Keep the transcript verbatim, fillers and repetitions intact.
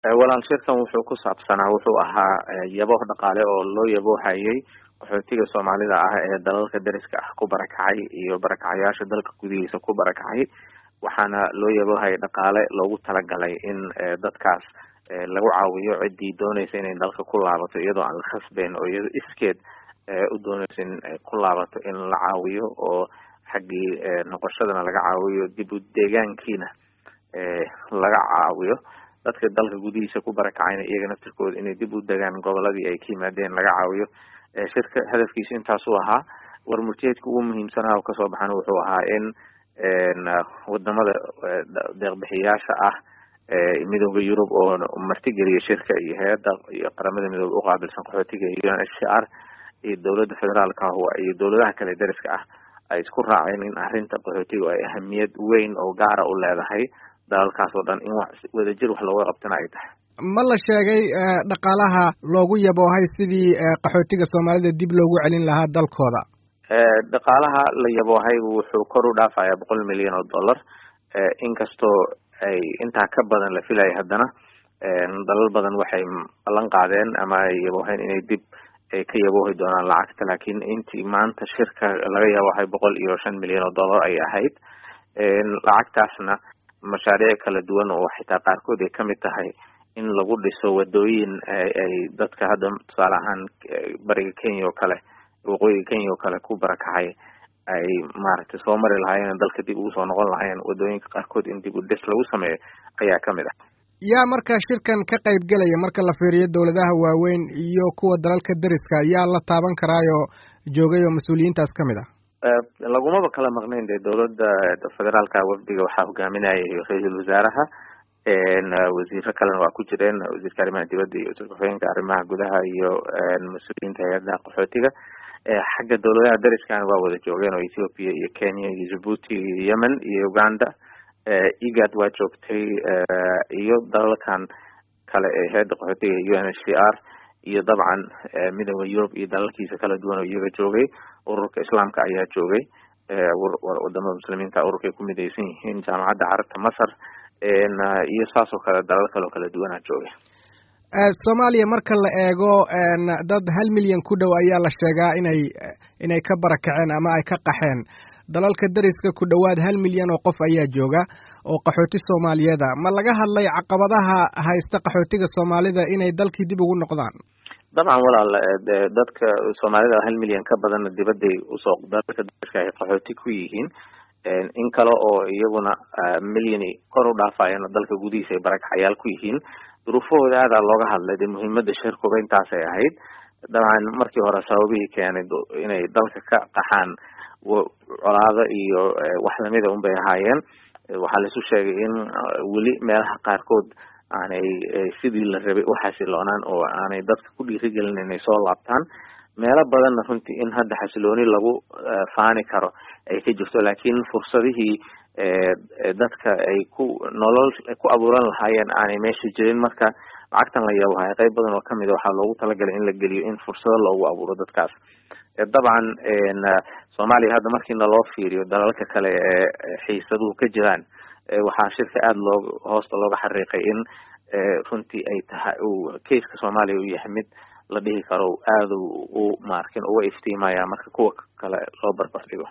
walaal shirkan wuxuu ku saabsanaa wuxuu ahaa yabo dhaqaale oo loo yabo hayay qaxootiga Soomaalida ah ee dalalka dariska ah ku barakacay iyo barakacayaasha dalka gudihiisa ku barakacay waxaana loo yabo hay dhaqaale loogu talagalay in dadkaas lagu caawiyo cidii doonaysa inay dalka ku laabato iyadoo aan la khasbeen oo iyadoo iskeed u doonaysa in ku laabato in la caawiyo oo xaqii noqoshadana laga caawiyo dib u deegaankiina laga caawiyo dadka dalka gudihiisa ku barakacayna iyaga naftirkooda inay dib u degaan goboladii ay ka yimaadeen laga caawiyo shirka hadafkiisa intaas uu ahaa warmurtiyeedka ugu muhiimsanaa oo kasoo baxan wuxuu ahaa in wadamada deeq-bixiyaasha ah midowga Yurub oo martigeliya shirka iyo hay'adda iyo qaramada midowga u qaabilsan qaxootiga U N H C R iyo dawladda federaalka ah iyo dawladaha kale dariska ah ay isku raaceen in arrinta qaxootiga ay ahamiyad weyn oo gaar ah u leedahay dalkaas oo dhan in wax wadajir wax looga qabtana ay tahay ma la sheegay dhaqaalaha loogu yaboohay sidii qaxootiga Soomaalida dib loogu celin lahaa dalkooda dhaqaalaha la yaboohay wuxuu kor u dhaafayaa boqol milyan oo dollar inkastoo ay intaa ka badan la filayay haddana dalal badan waxay ballan qaadeen ama ay yabooheen inay dib ay ka yaboohi doonaan lacagta laakiin intii maanta shirka laga yaboohay boqol iyo shan milyan oo dollar ay ahayd lacagtaasna mashaariic kala duwan oo xitaa qaarkood ay kamid tahay in lagu dhiso wadooyin ay dadka hadda tusaale ahaan bariga Kenya oo kale waqooyiga Kenya oo kale ku barakacay ay maaragtay soo mari lahaayeen dalka dib ugu soo noqon lahaayeen wadooyinka qaarkood in dib u dhis lagu sameeyo ayaa kamid ah yaa marka shirkan ka qayb galaya marka la fiiriyo dawladaha waaweyn iyo kuwa dalalka dariska yaa la taaban karaayo joogay oo mas'uuliyiintaas kamid ah lagumaba kala maqnayn de dawladda federaalka wafdiga waxaa hogaaminayay ra'iisul wasaaraha wasiiro kalena waa ku jireen wasiirka arrimaha dibadda iyo wasiirka haweenka arrimaha gudaha iyo mas'uuliyiinta hay'adaha qaxootiga xagga dawladaha dariskana waa wada joogeen oo Ethiopia iyo Kenya iyo Djibouti iyo Yemen iyo Uganda igad waa joogtay iyo dalalkan kale ee hay'adda qaxootiga U N H C R iyo dabcan midowga Yurub iyo dalalkiisa kala duwan oo iyaga joogay ururka islaamka ayaa joogay wadamada muslimiinta ururka ku midaysan yihiin jaamacadda carabta Masar iyo saas oo kale dalal kale oo kala duwan ah joogay Soomaaliya marka la eego dad hal milyan ku dhow ayaa la sheegaa inay inay ka barakaceen ama ay ka qaxeen dalalka dariska ku dhawaad hal milyan oo qof ayaa jooga oo qaxooti Soomaaliyeed ma laga hadlay caqabadaha haysta qaxootiga Soomaalida inay dalkii dib ugu noqdaan dabcan walaal dadka Soomaalida hal milyan ka badan dibadda u soo dalka dariska ay qaxooti ku yihiin in kale oo iyaguna milyan kor u dhaafayaan dalka gudihiisa ay barakacayaal ku yihiin duruufooda aad looga hadlay de muhiimadda shirkuba intaas ay ahayd dabcan markii hore sababihii keenay inay dalka ka qaxaan colaado iyo wax lamida un bay ahaayeen waxaa la isu sheegay in weli meelaha qaarkood aanay sidii la rabay u xasiloonaan oo aanay dadka ku dhiirigelin inay soo laabtaan meelo badanna runtii in hadda xasilooni lagu faani karo ay ka jirto laakiin fursadihii dadka ay ku nolol ku abuuran lahaayeen aanay meesha jirin marka lacagtan la yabahay qayb badan oo kamid ah waxaa loogu talagalay in la geliyo in fursado loogu abuuro dadkaas dabcan Soomaaliya hadda markiina loo fiiriyo dalalka kale ee xiisaduhu ka jiraan waxaa shirka aad loo hoosta looga xariiqay in runtii ay tahay uu case-ka Soomaaliya uu yahay mid la dhihi karo aad u maarkin uga iftiimaya marka kuwa kale loo barbar dhigo